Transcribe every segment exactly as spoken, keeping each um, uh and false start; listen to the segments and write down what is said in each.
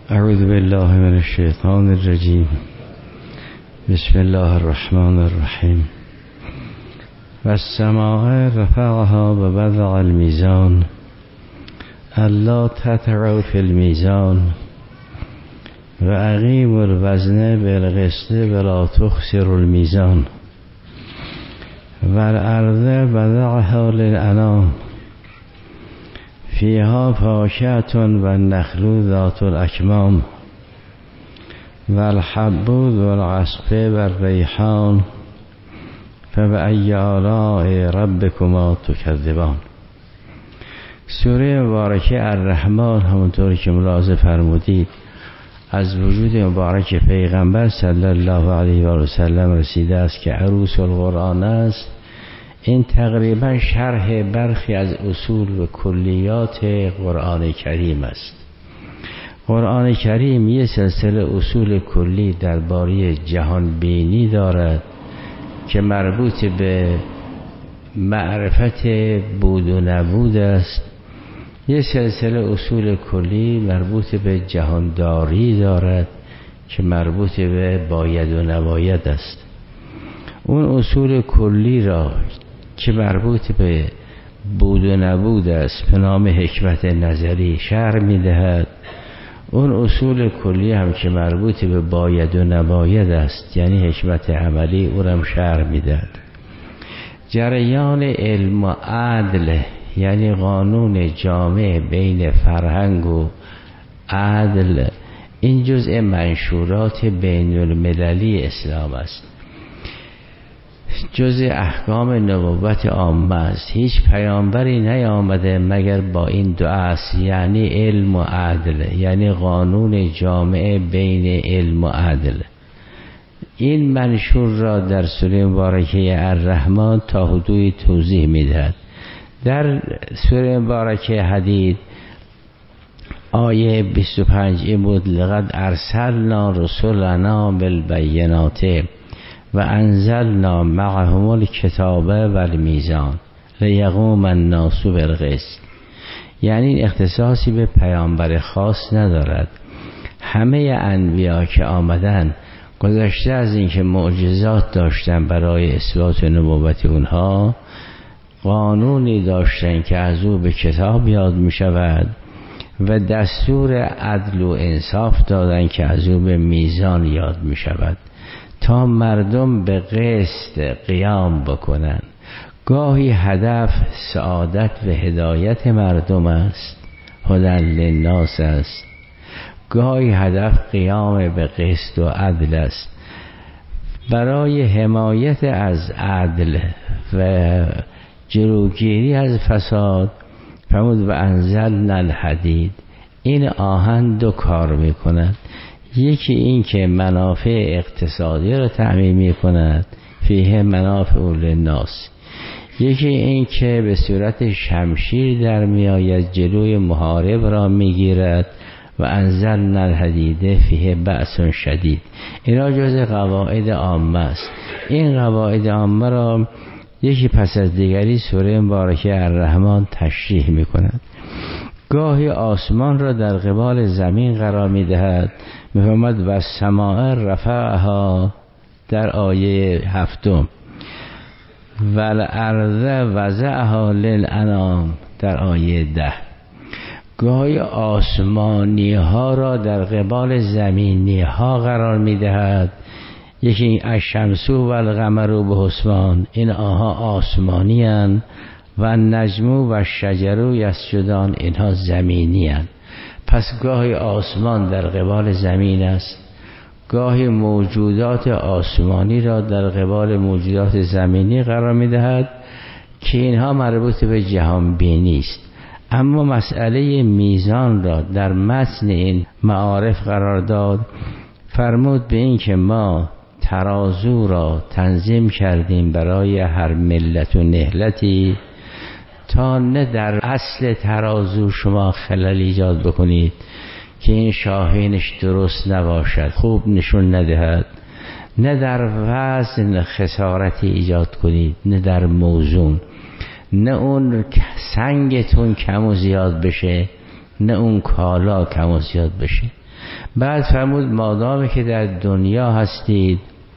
اعوذ بالله من الشیطان الرجیم. بسم الله الرحمن الرحیم. والسماء رفعها ووضع الميزان الا تطغوا في الميزان واقیموا الوزن بالقسط ولا تخسروا الميزان والارض وضعها للانام فيها فاكهة والنخل ذات الأكمام والحب ذو العصف والريحان فبأي آلاء ربكما تكذبان. سوره مبارکه الرحمن همونطور که ملاحظه فرمودید از وجود مبارک پیغمبر صلی الله علیه و سلم رسیده است که عروس القرآن است. این تقریبا شرح برخی از اصول و کلیات قرآن کریم است. قرآن کریم یه سلسله اصول کلی درباره جهان بینی دارد که مربوط به معرفت بود و نبود است. یه سلسله اصول کلی مربوط به جهانداری دارد که مربوط به باید و نباید است. اون اصول کلی را که مربوط به بود و نبود است به نام حکمت نظری شرح می‌دهد. اون اصول کلی هم که مربوط به باید و نباید است یعنی حکمت عملی اون هم شرح می‌دهد. جریان علم و عدل یعنی قانون جامع بین فرهنگ و عدل، این جزء منشورات بین المللی اسلام است، جزء احکام نبوت عامه است. هیچ پیامبری نیامده مگر با این دو اصل یعنی علم و عدل، یعنی قانون جامع بین علم و عدل. این منشور را در سوره مبارکه الرحمن تا حدودی توضیح میدهد. در سوره مبارکه حدید آیه بیست و پنج این بود: لقد ارسلنا رسلنا بالبینات و انزلنا معهم الکتاب و المیزان لیقوم الناس بالقسط. یعنی این اختصاصی به پیامبر خاص ندارد. همه انبیا که آمدن گذشته از اینکه معجزات داشتن برای اثبات نبوت اونها، قانونی داشتن که از او به کتاب یاد می شود و دستور عدل و انصاف دادن که از او به میزان یاد می شود تا مردم به قسط قیام بکنن. گاهی هدف سعادت و هدایت مردم است، هدی للناس است. گاهی هدف قیام به قسط و عدل است. برای حمایت از عدل و جلوگیری از فساد فرمود و انزلنا الحدید. این آهن دو کار میکند. یکی این که منافع اقتصادی را تأمین می کند، فیه منافع للناس. یکی این که به صورت شمشیر در می آید، جلوی محارب را می گیرد. و انزلنا الحدید فیه بأس شدید. اینا جز قواعد عامه است. این قواعد عامه را یکی پس از دیگری سوره مبارکه الرحمن تشریح می کند. گاهی آسمان را در قبال زمین قرار می دهد. می فرماید و السماء رفعها در آیه هفتم و الارض وضعها للانام در آیه ده. گاهی آسمانی ها را در قبال زمینی ها قرار می دهد. یکی الشمس و القمر به حسبان، این آها آسمانی هستند و النجم و الشجر یسجدان، اینها زمینی هستند. پس گاهی آسمان در قبال زمین است، گاهی موجودات آسمانی را در قبال موجودات زمینی قرار می دهد که اینها مربوط به جهان بینی است. اما مسئله میزان را در متن این معارف قرار داد. فرمود به این که ما ترازو را تنظیم کردیم برای هر ملت و نهلتی تا نه در اصل ترازو شما خلل ایجاد بکنید که این شاهینش درست نباشد، خوب نشون ندهد، نه در وزن خسارتی ایجاد کنید، نه در موزون، نه اون سنگتون کم و زیاد بشه، نه اون کالا کم و زیاد بشه. بعد فرمود مادامی که در دنیا هستید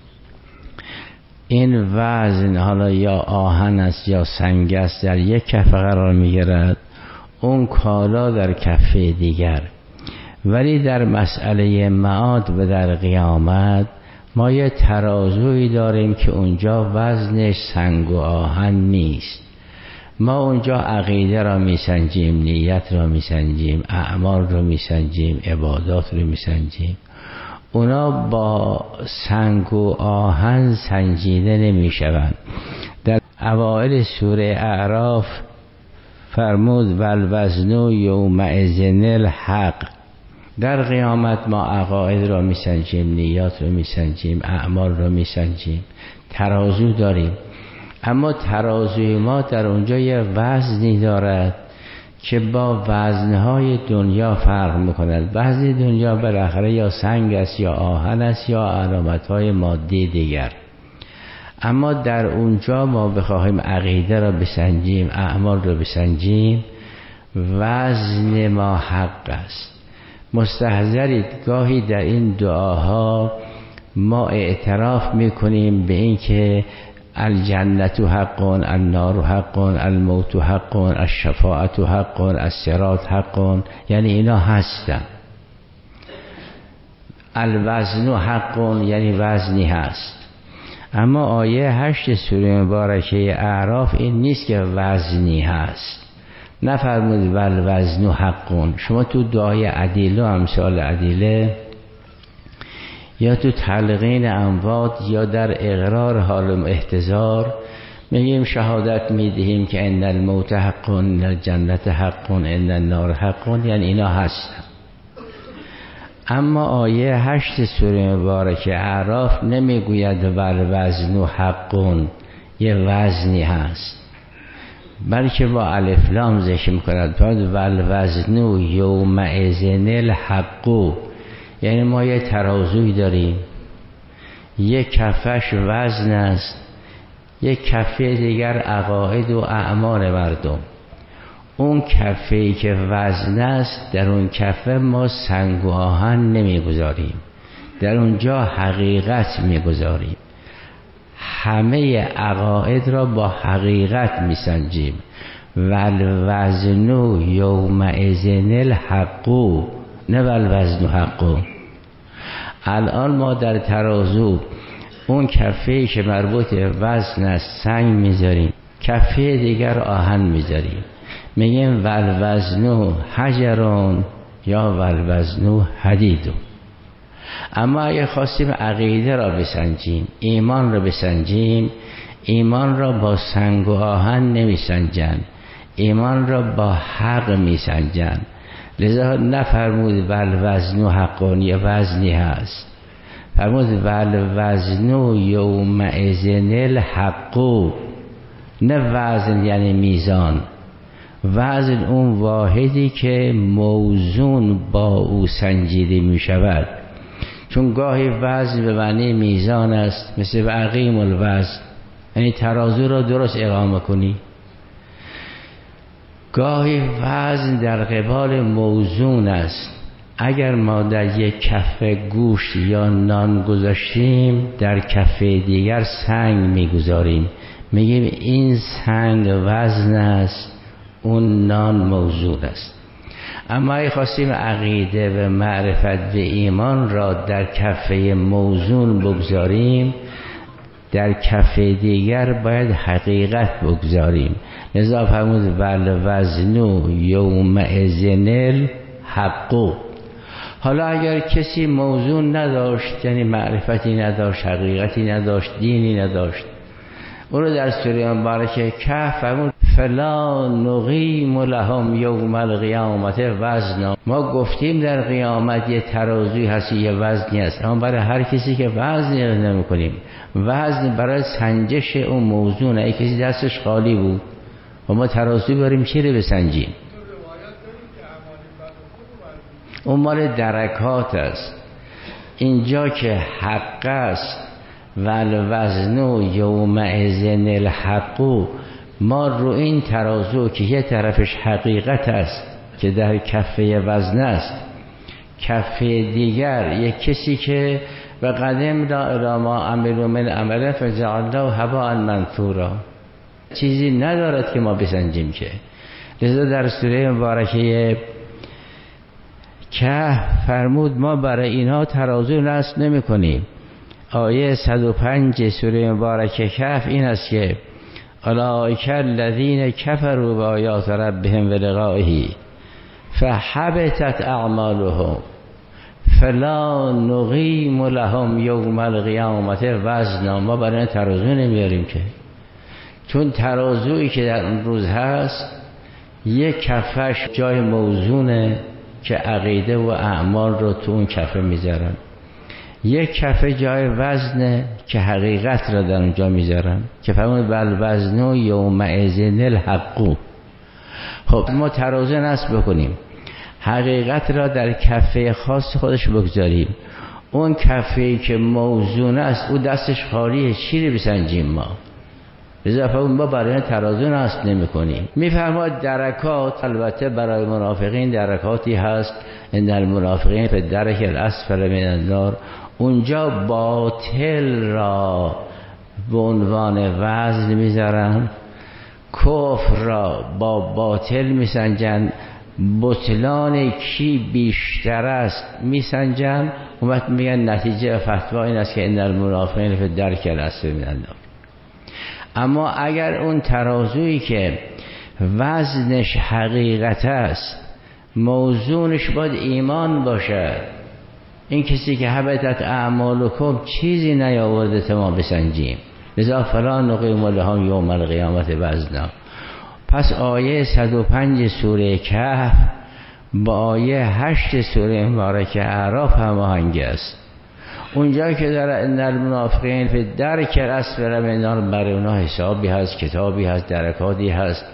این وزن حالا یا آهن است یا سنگ است در یک کفه قرار میگیرد، اون کالا در کفه دیگر، ولی در مسئله معاد و در قیامت ما یه ترازویی داریم که اونجا وزنش سنگ و آهن نیست. ما اونجا عقیده را میسنجیم، نیت را میسنجیم، اعمال را میسنجیم، عبادات را میسنجیم. اونا با سنگ و آهن سنجیده نمیشوند. در اوائل سوره اعراف فرمود والوزن یومئذ الحق. در قیامت ما عقاید را میسنجیم، نیات را میسنجیم، اعمال را میسنجیم، ترازو داریم. اما ترازوی ما در اونجا یه وزنی دارد که با وزنهای دنیا فرق میکند. وزن دنیا بالاخره یا سنگ است یا آهن است یا علامتهای مادی دیگر. اما در اونجا ما بخواهیم عقیده را بسنجیم، اعمال را بسنجیم، وزن ما حق است. مستحضرید گاهی در این دعاها ما اعتراف میکنیم به این که الجنت حق، النار حق، الموت حق، الشفاعت حق، الصراط حق، یعنی اینا هستن. الوزن حق یعنی وزنی هست. اما آیه هشت سوره مبارکه اعراف این نیست که وزنی هست. نفرمود والوزن حق. شما تو دعای عدیله و امثال عدیله یا تو تلقین اموات یا در اقرار حال احتضار میگیم شهادت میدهیم که ان الموت حق، ان الجنت حق، ان النار حق، یعنی اینا هستن. اما آیه هشت سوره مبارکه اعراف نمیگوید والوزن حق یه وزنی هست، بلکه با الف لام ذکر میکند والوزن یومئذ الحق، یعنی ما یه ترازوی داریم، یک کفش وزن است، یک کفه دیگر عقاید و اعمال مردم. اون کفه‌ای که وزن است در اون کفه ما سنگ و آهن نمیگذاریم، در اونجا حقیقت میگذاریم. همه عقاید را با حقیقت میسنجیم. والوزن یومئذ الحق، نه والوزن حق. الان ما در ترازو اون کفه‌ای که مربوط به وزن است سنگ میذاریم، کفه دیگر آهن میذاریم، میگیم والوزن حجرون یا والوزن حدیدون. اما اگه خواستیم عقیده را بسنجیم، ایمان را بسنجیم، ایمان را با سنگ و آهن نمیسنجند، ایمان را با حق میسنجند. لذا نفرمود والوزن حقون یه وزنی هست، فرمود والوزن یومئذ الحق، نه وزن یعنی میزان، وزن اون واحدی که موزون با او سنجیده می شود. چون گاهی وزن به معنی میزان است، مثل عقیم الوزن، یعنی ترازو را درست اقامه کنی. گاهی وزن در قبال موزون است. اگر ما در یک کفه گوشت یا نان گذاشتیم، در کفه دیگر سنگ میگذاریم، میگیم این سنگ وزن است، اون نان موزون است. اما اگه خواستیم عقیده و معرفت و ایمان را در کفه موزون بگذاریم، در کفه دیگر باید حقیقت بگذاریم. لذا فرمود والوزن یومئذ الحق. حالا اگر کسی موزون نداشت، یعنی معرفتی نداشت، حقیقتی نداشت، دینی نداشت، اون رو در سوره مبارکه کهف فرمود فلا نقیم لهم یوم القیامت وزنا. ما گفتیم در قیامت یه ترازوی هست، یه وزنی هست، اما برای هر کسی که وزنی نمی کنیم، وزن برای سنجش اون موضوع. ای کسی دستش خالی بود و ما ترازوی بریم چی رو بسنجیم؟ اون مال درکات است. اینجا که حق است والوزن یومئذ الحق، ما رو این ترازو که یه طرفش حقیقت است که در کفه وزن است، کفه دیگر یک کسی که و قدم را الی ما عملوا من عمل فجعلناه هباء منثورا، چیزی ندارد که ما بسنجیم که. لذا در سوره مبارکه کهف فرمود ما برای اینها ترازو نصب نمی کنیم. آیه صد و پنج سوره مبارکه کهف این است که اولئک الذین کفروا بآیات ربهم ولقائه فحبطت اعمالهم فلا نقیم لهم یوم القیامت وزنا. ما برای ترازو نمیاریم که، چون ترازویی که در اون روز هست یک کفش جای موزونه که عقیده و اعمال رو تو اون کفه میذارن، یک کفه جای وزنه که حقیقت را در اونجا میذارن که فرمود بل وزن یومئذ الحق. خب ما ترازو نصب بکنیم، حقیقت را در کفه خاص خودش بگذاریم، اون کفه‌ای که موزون است او دستش خالیه، چی رو بسنجیم ما؟ اضافه اون ما برای ترازو نصب نمی کنیم. میفرماید درکات، البته برای منافقین درکاتی هست، ان المنافقین فی الدرک الاسفل من النار، اونجا باطل را به عنوان وزن میذارن، کفر را با باطل میسنجن، بطلان کی بیشتر است میسنجن، اون وقت میگن نتیجه فتوا این است که ان المنافقین فی الدرک الاسفل من النار. اما اگر اون ترازویی که وزنش حقیقت است، موزونش باید ایمان باشد، این کسی که حبطت اعمالکم چیزی نیاورده تا ما بسنجیم، لذا فلا نقیم لهم یوم القیامت وزنا. پس آیه صد و پنج سوره کهف با آیه هشت سوره مبارکه اعراف هماهنگ است. اونجا که در ان المنافقین فی الدرک الاسفل من النار، برای اونها حسابی هست، کتابی هست، درکاتی هست،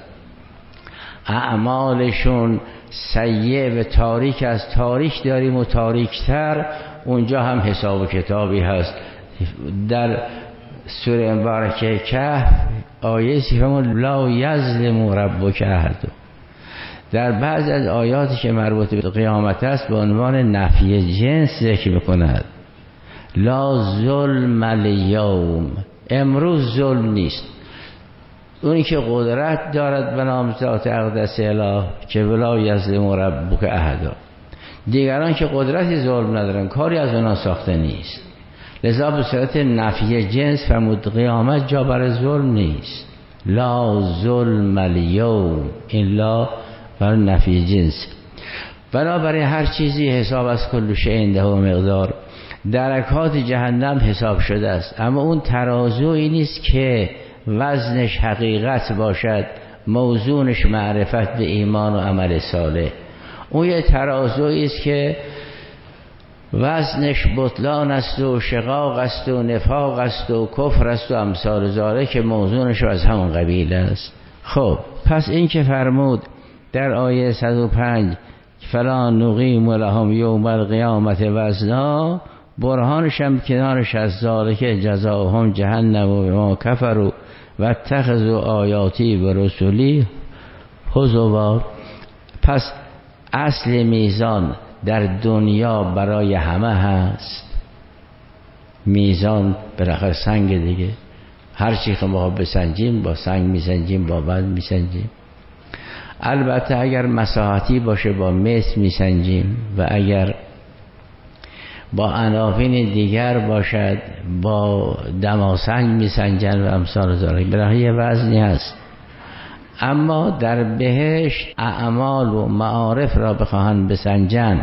اعمالشون سیئ و تاریک است، تاریک داریم و تاریکتر، اونجا هم حساب و کتابی هست. در سوره مبارکه کهف آیه سیفمون لا یظلم ربک احد، در بعض از آیاتی که مربوط به قیامت است به عنوان نفی جنس ذکر میکند، لا ظلم الیوم، امروز ظلم نیست. اونی که قدرت دارد به نام ذات اقدس اله که ولا یظلم ربک احد، دیگران که قدرتی ظلم ندارن، کاری از اونا ساخته نیست. لذا به صورت نفی جنس فرمود قیامت جا برای ظلم نیست، لا ظلم الیوم، این لا برای نفی جنس. بنابراین هر چیزی حساب از کل شیء عنده مقدار، درکات جهنم حساب شده است، اما اون ترازویی نیست که وزنش حقیقت باشد، موزونش معرفت به ایمان و عمل صالح. اون یه ترازویی است که وزنش بطلان است و شقاق است و نفاق است و کفر است و امثال ذالک که موزونش از همون قبیل است. خب پس این که فرمود در آیه صد و پنج فلا نقیم لهم یوم القیامت وزنا، برهانش هم کنارش از ذالک جزاهم جهنم و ما کفروا و اتخذوا آیاتی و رسولی هزوا. پس اصل میزان در دنیا برای همه هست، میزان بالاخره سنگ دیگه، هر چی که ما بسنجیم با سنگ میسنجیم، با وزن میسنجیم. البته اگر مساحتی باشه با مس میسنجیم و اگر با عناوین دیگر باشد با دماسنج میسنجن و امثال ذالک، بالاخره یه وزنی هست. اما در بهشت اعمال و معارف را بخواهند بسنجن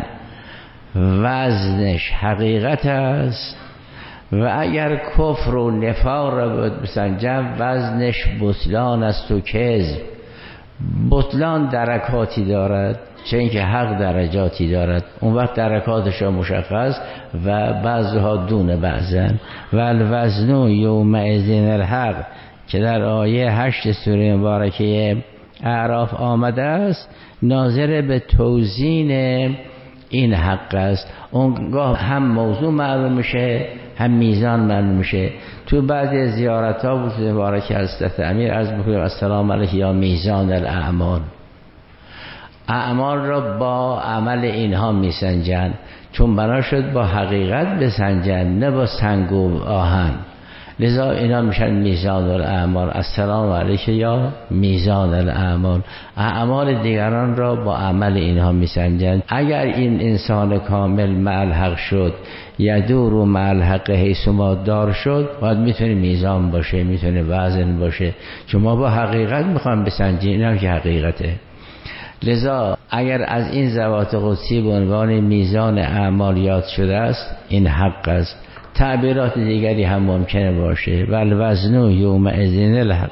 وزنش حقیقت است، و اگر کفر و نفاق را بسنجن وزنش بطلان است و کذب. بطلان درکاتی دارد، چه اینکه حق درجاتی دارد، اون وقت درکاتش را مشخص و بعضها دون بعضن. و الوزن یومئذ الحق که در آیه هشت سوره مبارکه اعراف آمده است، ناظر به توزین این حق است. اونگاه هم موضوع معلوم میشه هم میزان معلوم میشه. تو بعضی زیارت ها بود مبارک حضرت امیر عرض بکنیم السلام علیک یا میزان الاعمال، اعمال را با عمل اینها میسنجن، چون بنا شد با حقیقت بسنجن نه با سنگ و آهن. لذا اینا میشن میزان الاعمال. السلام علیک یا میزان الاعمال. اعمال دیگران را با عمل اینها میسنجن. اگر این انسان کامل مع الحق شد، یدور و مع الحق حیث ما دار شد، باید میتونه میزان باشه، میتونه وزن باشه، چون ما با حقیقت میخوام بسنجیم. اینا که حقیقته. لذا اگر از این ذوات قدسی به عنوان میزان اعمال یاد شده است، این حق است. تعبیرات دیگری هم ممکنه باشه. ول وزن یومئذ الحق.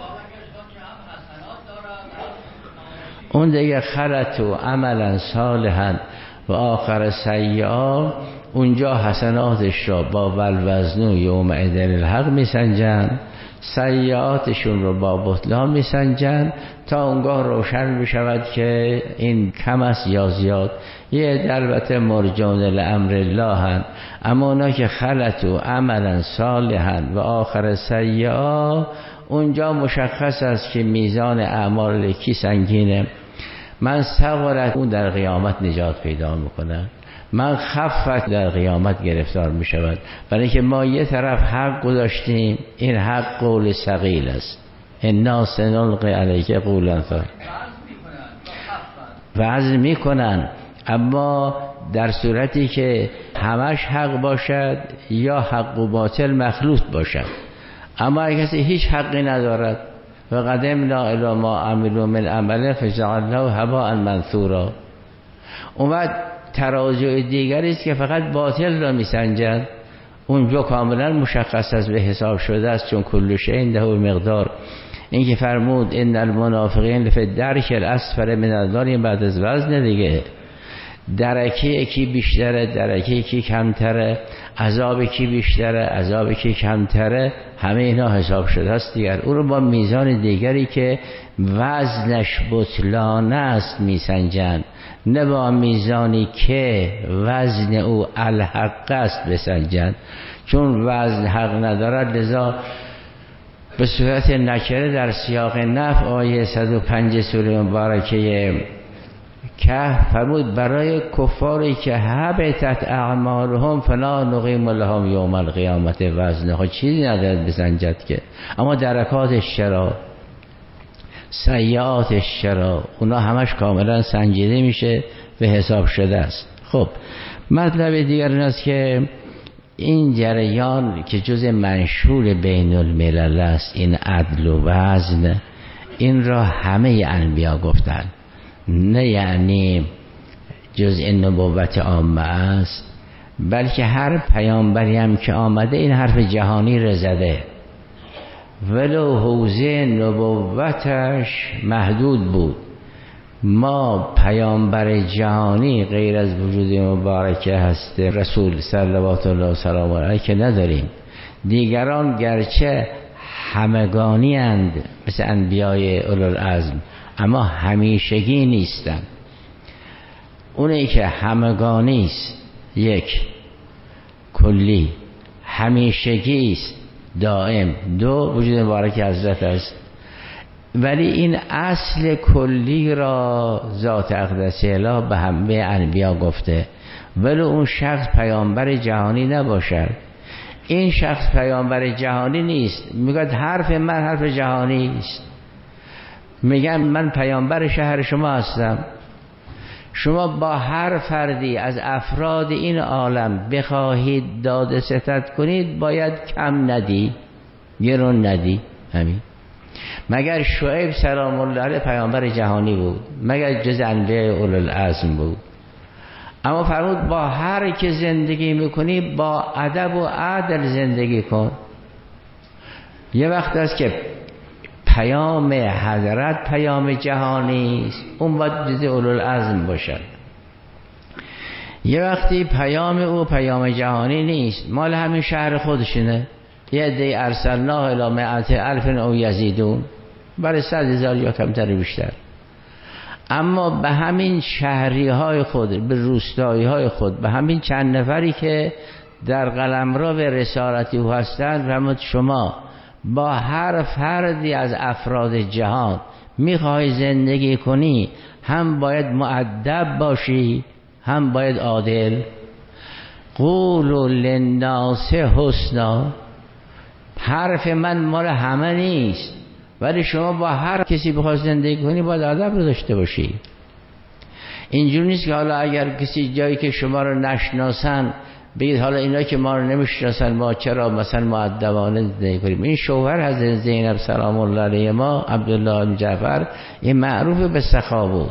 اون دیگه خلط و عملا صالحا و آخر سیئا، اونجا حسناتش را با ول وزن یومئذ الحق میسنجن، سیئاتشون رو با بطلان میسنجن، تا اونگاه روشن بشود که این کم است یا زیاد. یه البته مرجون لامر الله هن، اما اونا که خلط و عملا صالحا و آخر سیئا، اونجا مشخص است که میزان اعمال کی سنگینه. من صغرت، اون در قیامت نجات پیدا میکنه، من خفت در قیامت گرفتار می شود. برای که ما یه طرف حق گذاشتیم، این حق قول ثقیل است. انا سنلقی علیک قولا ثقیلا. وزن می کنن، اما در صورتی که همش حق باشد یا حق و باطل مخلوط باشد. اما اگه کسی هیچ حقی ندارد و قدمنا الی ما عملوا من عمل فجعلناه هباء منثورا، اون وقت ترازوی دیگری است که فقط باطل را میسنجند. اونجا کاملا مشخص است، به حساب شده است، چون کل شیء عنده مقدار. این که فرمود ان المنافقین فی الدرک الاسفل من النار، بعد از وزن دیگه، درکه یکی بیشتره، درکه یکی کمتره، عذاب یکی بیشتره، عذاب یکی کمتره، همه اینا حساب شده است دیگر. او رو با میزان دیگری که وزنش بطلان است میسنجند، نه با میزانی که وزن او الحق است بسنجند. چون وزن حق ندارد، لذا به صورت نکره در سیاق نفع آیه صد و پنج سوره مبارکه کهف فرمود برای کفاری که حبطت اعمالهم فلا نقیم لهم یوم القیامت وزنه. خب چیزی ندارد بسنجد که، اما درکاتش چرا، سیئاتش چرا، اونا همش کاملا سنجیده میشه، به حساب شده است. خب مطلب دیگر این است که این جریان که جز منشور بین الملل است، این عدل و وزن، این را همه انبیا گفتند، نه یعنی جز این نبوت عامه است، بلکه هر پیامبری هم که آمده این حرف جهانی را زده، ولو حوزه نبوتش محدود بود. ما پیامبر جهانی غیر از وجود مبارکه هست رسول صلوات الله و سلام علیه که نداریم. دیگران گرچه همگانی اند مثل انبیای اولوالعزم، اما همیشگی نیستند. اونی که همگانی است، یک کلی، همیشگی است دائم، دو وجود مبارک حضرت است. ولی این اصل کلی را ذات اقدس اله به همه انبیا گفته، ولی اون شخص پیامبر جهانی نباشد. این شخص پیامبر جهانی نیست، میگه حرف من حرف جهانی است. میگم من پیامبر شهر شما هستم، شما با هر فردی از افراد این عالم بخواهید داد ستد کنید، باید کم ندی، گرون ندی. همین. مگر شعیب سلام الله علیه پیامبر جهانی بود؟ مگر جز انبیاء اولوالعزم بود؟ اما فرمود با هر که زندگی میکنی با ادب و عدل زندگی کن. یه وقت است که پیام حضرت پیام جهانی است، اون باید جز اولوالعزم باشد. یه وقتی پیام او پیام جهانی نیست، مال همین شهر خودشونه. یه دی ارسلناه الی مئة الف او یزیدون، برای صد هزار یا کمتر بیشتر. اما به همین شهری های خود، به روستایی های خود، به همین چند نفری که در قلمرو به رسالتی او هستند، فرمود شما با هر فردی از افراد جهان میخوای زندگی کنی هم باید مؤدب باشی هم باید عادل. قولوا للناس حسنا، حرف من مال همه نیست، ولی شما با هر کسی بخواد زندگی کنی باید ادب رو داشته باشی. اینجوری نیست که حالا اگر کسی جایی که شما رو نشناسن بگید حالا اینا که ما رو نمیشناسن ما چرا مثلا مؤدبانه زندگی کنیم. این شوهر حضرت زینب سلام الله علیها ما عبدالله بن جعفر این معروف به سخا بود.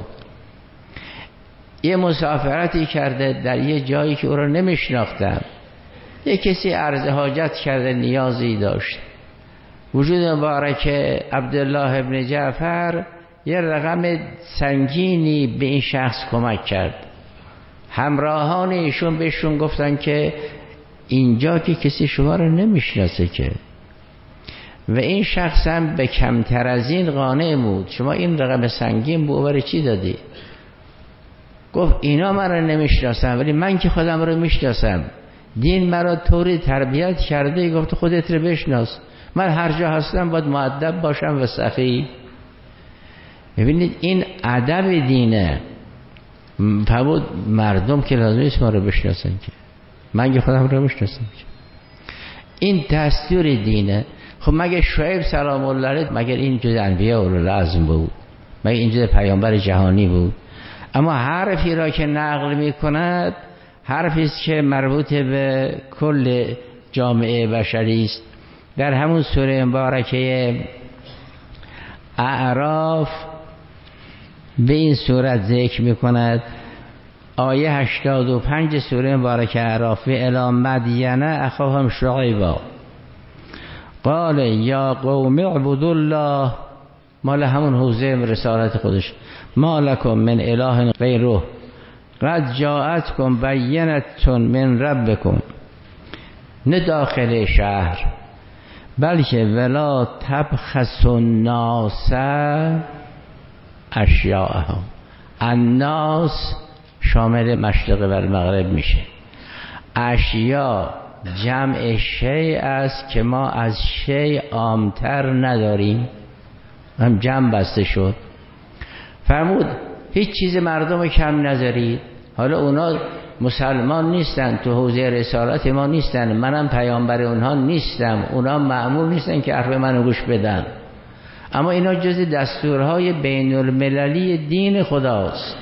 یه مسافرتی کرده در یه جایی که او رو نمیشناختن، یه کسی عرض حاجت کرده نیازی داشت. وجود مبارک عبدالله بن جعفر یه رقم سنگینی به این شخص کمک کرد. همراهان ایشون بهشون گفتن که اینجا که کسی شما رو نمیشناسه که، و این شخص هم به کمتر از این قانع بود. شما این رقم سنگین به برای چی دادی؟ گفت اینا من رو نمیشناسن ولی من که خودم رو میشناسم، دین مرا طوری تربیت کرده گفت خودت رو بشناس، من هر جا هستم باید مؤدب باشم و سخی. ببینید این ادب دینه. فرمود مردم که لازم نیست ما رو بشناسن که، من که خودم رو میشناسم که. این دستور دینه. خب مگه شعیب سلام الله علیه مگر این جز انبیاء اولوالعزم بود؟ مگه این جز پیامبر جهانی بود؟ اما حرفی را که نقل می کند حرفی است که مربوط به کل جامعه بشری است. در همون سوره مبارکه اعراف به این صورت ذکر می کند. آیه هشتاد و پنج سوره مبارکه اعراف: الی مدین اخاهم شعیبا قال یا قوم اعبدوا الله، مال همون حوزه رسالت خودش، ما لکم من اله غیره قد جاءتکم بینة من ربکم. نه داخل شهر، بلکه ولا تبخسوا الناس اشیاءهم. الناس شامل مشرق و مغرب میشه. اشیاء جمع شیء است که ما از شیء عامتر نداریم، هم جمع بسته شد. فرمود هیچ چیز مردم رو کم نذارید. حالا اونا مسلمان نیستن، تو حوزه رسالت ما نیستن، منم پیامبر اونها نیستم، اونا مأمور نیستن که حرف منو گوش بدن، اما اینا جز دستورهای بین المللی دین خداست.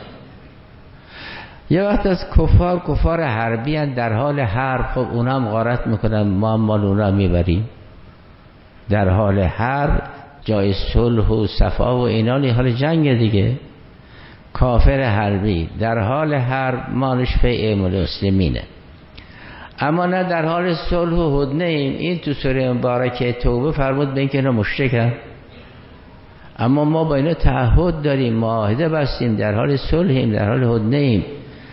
یه وقت از کفار کفار حربی هن در حال حرب، خب اونا هم غارت میکنن، ما هم مال اونا میبریم. در حال حرب جای صلح و صفا و اینا حال جنگ دیگه. کافر حربی در حال حرب مالش فیء مسلمینه، اما نه در حال صلح و هدنه ایم. این تو سوره مبارکه توبه فرمود به این که اینا مشرکن، اما ما با اینا تعهد داریم، معاهده بستیم، در حال صلحیم، در حال هدنه ایم.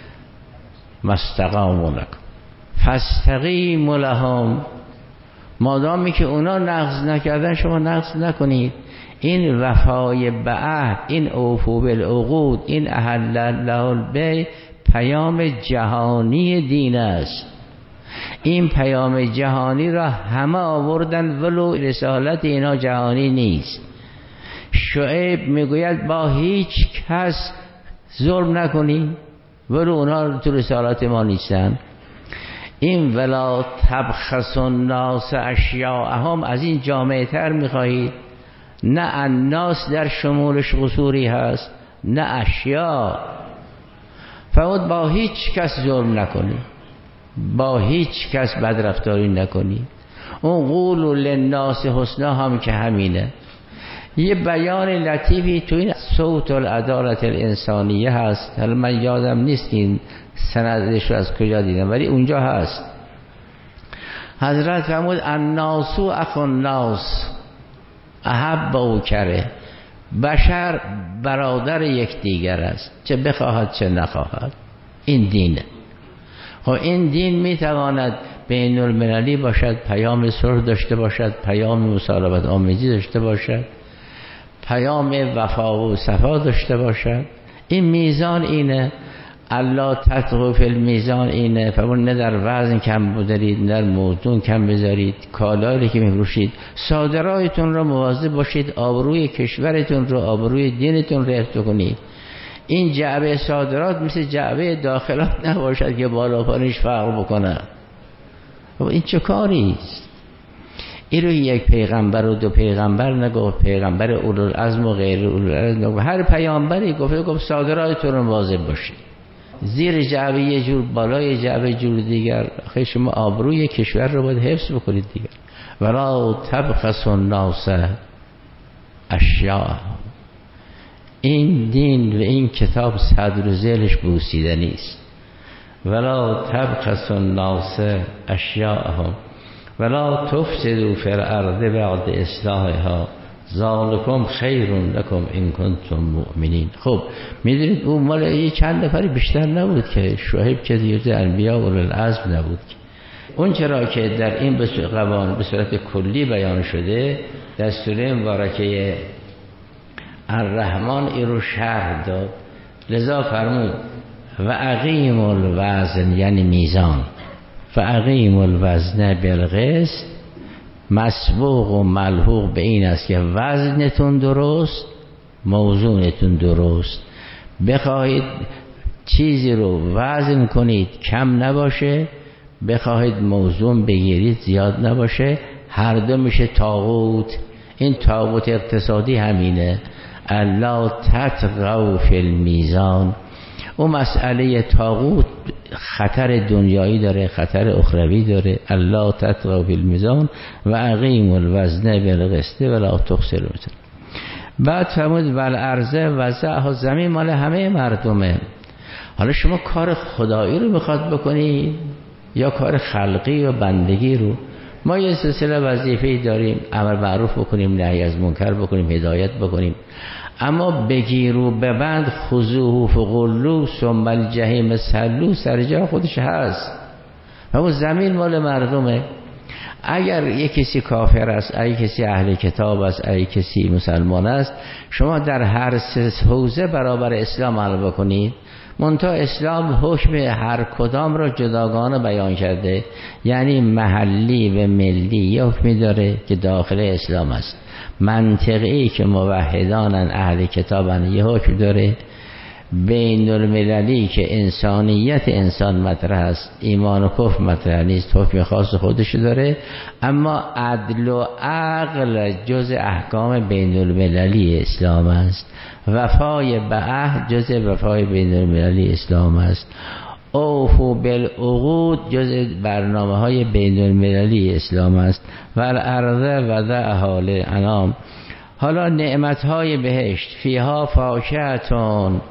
مستقاموا لکم فاستقیموا لهم، مادامی که اونا نقض نکردن شما نقض نکنید. این وفای به عهد، این اوفوا بالعقود، این احل الله البیع پیام جهانی دین است. این پیام جهانی را همه آوردن ولو رسالت اینا جهانی نیست. شعیب میگوید با هیچ کس ظلم نکنی ولو اونا تو رسالت ما نیستن. این ولا تبخسوا الناس اشیاءهم از این جامعه تر میخواهید؟ نه الناس در شمولش قصوری هست، نه اشیاء. فرمود با هیچ کس ظلم نکنی، با هیچ کس بدرفتاری نکنی. اون قولوا للناس حسنا هم که همینه. یه بیان لطیفی تو این صوت العدالت الانسانیه هست، حالا من یادم نیست این سندش رو از کجا دیدم ولی اونجا هست. حضرت فرمود الناس اخو الناس احب او کره، بشر برادر یک دیگر است، چه بخواهد چه نخواهد. این دینه. خب این دین میتواند بین المللی باشد، پیام صلح داشته باشد، پیام مصالحت آمیزی داشته باشد، پیام وفا و صفا داشته باشد. این میزان اینه. الله تطغوا فی المیزان اینه، فرمود نه در وزن کم بذارید، نه در موزون کم بذارید، کالایی که میفروشید صادراتتون رو مواظب باشید، آبروی کشورتون رو، آبروی دینتون رو حفظ کنید. این جعبه صادرات مثل جعبه داخلات نباشد که بالا پایینش فرق بکنه. این چه کاری است؟ این رو یک پیغمبر و دو پیغمبر نگفت، پیغمبر اولوالعزم و غیر اولوالعزم نگفت، هر پیامبری گفت گفت صادراتتون رو مواظب باشید. زیر جعبه یه جور، بالای جعبه جور دیگر. خیلی شما آبروی کشور رو باید حفظ بکنید دیگر. ولا تبخسوا الناس اشیاء. این دین و این کتاب صدر و ذیلش بوسیده نیست. ولا تبخسوا الناس اشیاءهم ولا تفسدوا فی الارض بعد اصلاحها ذالکم خیر لکم ان کنتم مؤمنین. خب میدونید اون مال یه چند نفری بیشتر نبود که شعیب که دیوز انبیاء اولوالعزم نبود. اون چرا که در این قوانین به صورت کلی بیان شده، در سوره مبارکه الرحمن این رو شرح داد. لذا فرمود و اقیم الوزن، یعنی میزان، فاقیم الوزن بالقسط، مسبوق و ملحوق به این است که وزنتون درست، موزونتون درست. بخواهید چیزی رو وزن کنید کم نباشه، بخواهید موزون بگیرید زیاد نباشه، هر دو میشه طاغوت. این طاغوت اقتصادی همینه. الا تطغوا فی المیزان. اون مسئله طاغوت خطر دنیایی داره، خطر اخروی داره. الا تطغوا فی المیزان و اقیموا الوزن بالقسط ولا تخسروا الميزان. بعد فرمود والارض وضعها، زمین مال همه مردمه. حالا شما کار خدایی رو بخواد بکنید یا کار خلقی و بندگی رو. ما یه سلسله وظیفه‌ای داریم، امر معروف بکنیم، نهی از منکر بکنیم، هدایت بکنیم. اما بگیرو ببند، خذوه فغلوه ثم الجحیم صلوه، سر جا خودش هست. اما زمین مال مردمه. اگر یک کسی کافر است، اگر کسی اهل کتاب است، اگر کسی مسلمان است، شما در هر سه حوزه برابر اسلام عمل بکنید. منتها اسلام حکم هر کدام را جداگانه بیان کرده، یعنی محلی و ملی یه حکمی داره که داخل اسلام است، منطقی که موحدانن اهل کتابن یه حکم داره، بین المللی که انسانیت انسان مطرح است، ایمان و کفر مطرح نیست، حکم خاص خودش داره. اما عدل و عقل جز احکام بین المللی اسلام است. وفای به عهد جز وفای بین المللی اسلام است. اوفو بالعقود جز برنامه های بین المللی اسلام است. و الارض وضعها للانام. حالا نعمت های بهشت، فیها فاکهتون،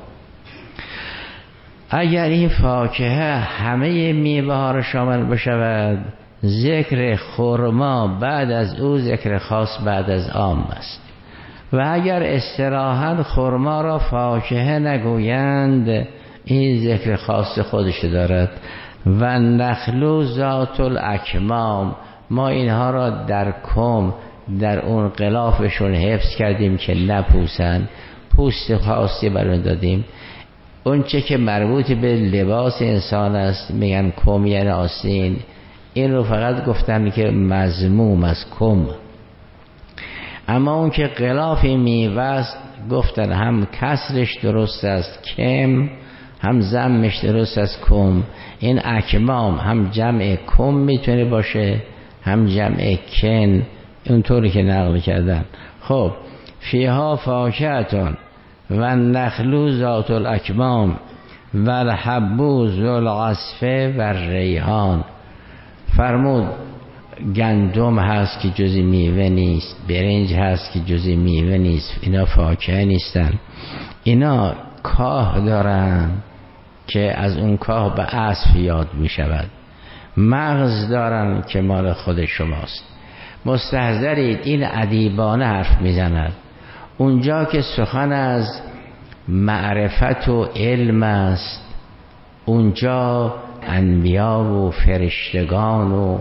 اگر این فاکهه همه میوه ها را شامل بشود، ذکر خرما بعد از او ذکر خاص بعد از عام است. و اگر اصطلاحاً خرما را فاکهه نگویند، این ذکر خاص خودش دارد. و نخلو ذات الاکمام، ما اینها را در کم، در اون غلافشون حفظ کردیم که نپوسن، پوست خاصی برون دادیم. اون چه که مربوط به لباس انسان است میگن کم یعنی آستین، این رو فقط گفتن که مذموم از کم. اما اون که غلاف میوه است گفتن هم کسرش درست است کم، هم ضمش درست است کم. این اکمام هم جمع کم میتونه باشه هم جمع کن، اونطوری که نقل کردن. خب فیها فاکهتون و نخلو ذات الاکمام و الحبو ذو العصفه و ریحان. فرمود گندم هست که جزی میوه نیست، برنج هست که جزی میوه نیست، اینا فاکهه نیستن. اینا کاه دارن که از اون کاه به اسب یاد می شود. مغز دارن که مال خود شماست. مستحضرید این ادیبانه حرف می زند. اونجا که سخن از معرفت و علم است، اونجا انبیا و فرشتگان و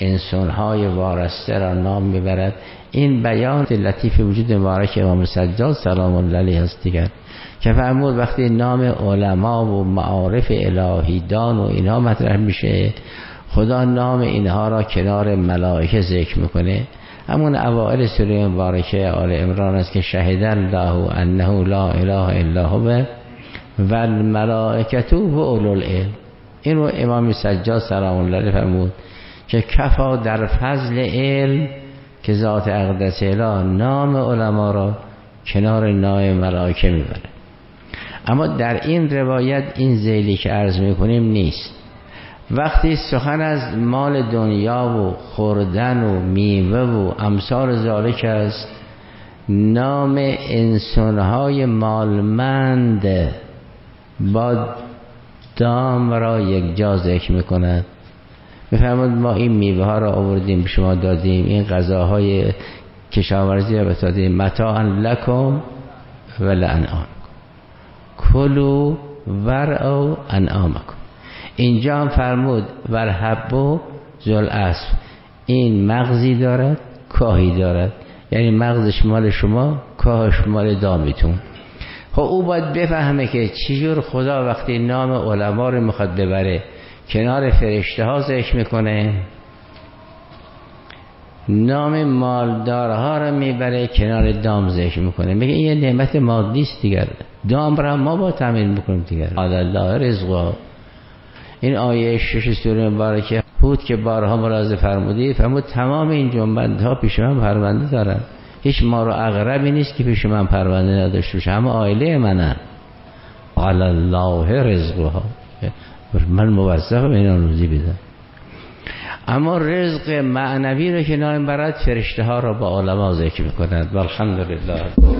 انسانهای وارسته را نام میبرد. این بیان لطیف وجود مبارک امام سجاد سلام الله علیه است دیگر، که فرمود وقتی نام علما و معارف الهی دان و اینها مطرح میشه، خدا نام اینها را کنار ملائکه ذکر میکنه. همون اوائل سوره مبارکه آل عمران است که شهد الله انه لا اله الا هو و الملائکه و اولو العلم. این رو امام سجاد سلام الله علیه فرمود که کفا در فضل علم که ذات اقدس اله نام علما را کنار نام ملائکه میبره. اما در این روایت این ذیلی که عرض میکنیم نیست. وقتی سخن از مال دنیا و خوردن و میوه و امثال ذالک است، نام انسانهای مالمند با دام را یک جا ذکر میکند. میفرمود ما این میوه ها را آوردیم به شما دادیم، این غذاهای کشاورزی را بتادیم، متاعا لکم و لانعامکم کلوا ورعوا انعامکم. اینجا هم فرمود ورحبوا ذل اسف، این مغزی دارد کاهی دارد، یعنی مغزش مال شما، کاهش مال دامیتون. خب او باید بفهمه که چجور خدا وقتی نام علما رو میخواد ببره کنار فرشته ها ذکر میکنه، نام مالدارها رو میبره کنار دام ذکر میکنه. میگه این یه نعمت مادی است دیگر، دام را ما با تامین میکنیم دیگر. قال الله رزقا. این آیه شش سوره مبارکه هود که بارها ملاحظه فرمودید، فرمود تمام این جنبندها پیش من پرونده دارن، هیچ ما رو اقربی نیست که پیش من پرونده نداشته باشه، همه عائله منن. قال الله رزقها، من موظفم اینا روزی بدم. اما رزق معنوی رو که نام برد فرشته ها را با علما ذکر میکنند. والحمدلله.